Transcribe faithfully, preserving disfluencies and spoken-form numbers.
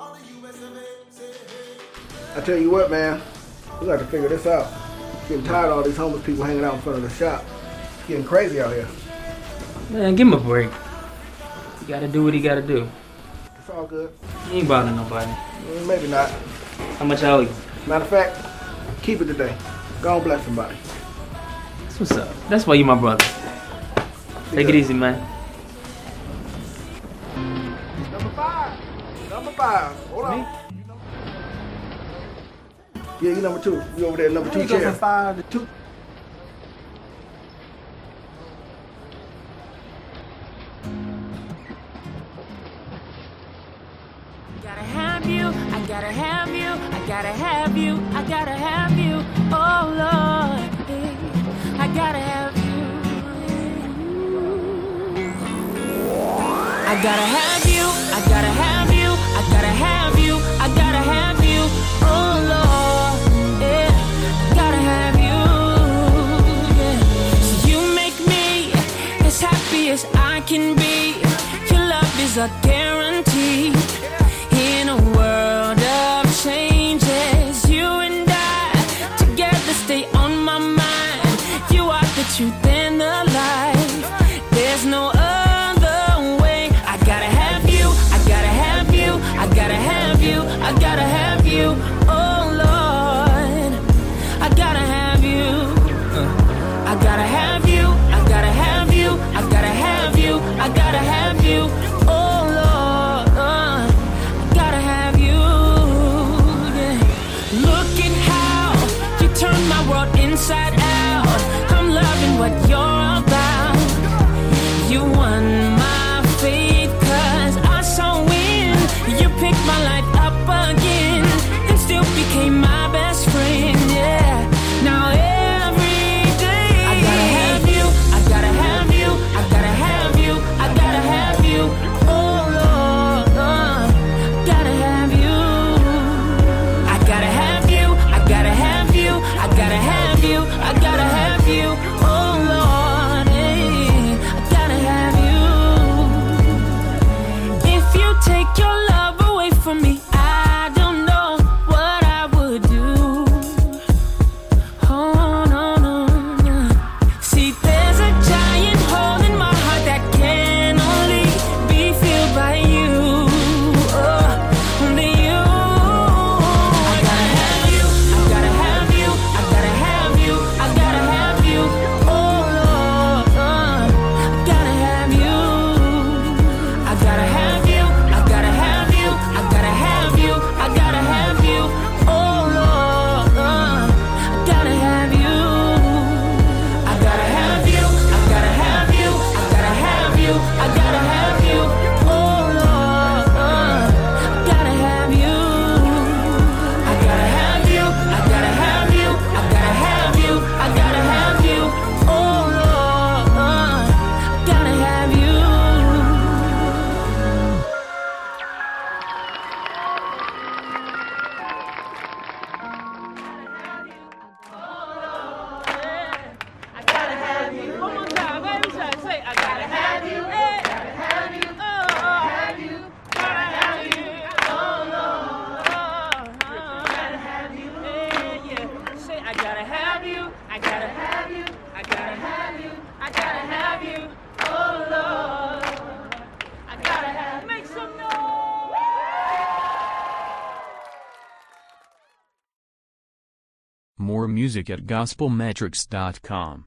I tell you what, man, we got to figure this out. Getting tired of all these homeless people hanging out in front of the shop. It's getting crazy out here. Man, give him a break. You gotta do what he gotta do. It's all good. He ain't bothering nobody. Mm, maybe not. How much I owe you? Matter of fact, keep it today. Go and bless somebody. That's what's up. That's why you my brother. Be Take good. it easy, man. Number five. Number five. Hold on. Me? Yeah, you number two. You over there, number How two you go chair. from five to two? Gotta have you, I gotta have you, I gotta have you, I gotta have you, oh Lord, eh, I gotta have you. I gotta have you, I gotta have you, I gotta have you, I gotta have you, oh Lord, eh, gotta have you, yeah. So you make me as happy as I can be, your love is a guarantee. In a world of changes, you and I together stay on my mind. You are the truth and the life. There's no other way. I gotta have you, I gotta have you, I gotta have you, I gotta have you. Oh Lord, I gotta have you. I gotta have you, I gotta have you, I gotta have you, I gotta have you. Oh Lord, uh, gotta have you, yeah. Look at how you turn my world inside out. I'm loving what you're about. You won my faith, cause I saw when you picked my life up again and still became my best friend, yeah. Now every day I gotta have you, I gotta have you, I gotta have you, I gotta have you. Oh Lord, uh, gotta have you. I gotta have you, I gotta have you, I gotta have you, I gotta have you. Oh Lord, eh, I gotta have you. If you take your love away from me, I don't know what I would do. Oh no, no, no. See, there's a giant hole in my heart that can only be filled by you. Oh, only you. I gotta have you, I gotta have you, I gotta have you, I gotta have you. Oh Lord, uh, I gotta have you. I gotta have you, I gotta have you, I gotta have you, I gotta have you. Oh Lord, uh, I gotta have you. I gotta have you, I gotta have you, I gotta have you, I gotta have you. Oh Lord, uh, I gotta have you. I gotta have you, I gotta have you, I gotta have you, I gotta have you. Oh Lord, uh, I gotta have you. I gotta have you. One more time, baby. Say, say, I gotta have you. Hey. Gotta have you. Oh, have you. Gotta have you. Oh, Lord. Oh, gotta have you. Yeah, yeah. Say, I gotta have you. I gotta have you. I gotta have you. I gotta have you. Oh, Lord. I gotta have you. Make some noise. More music at gospel metrics dot com.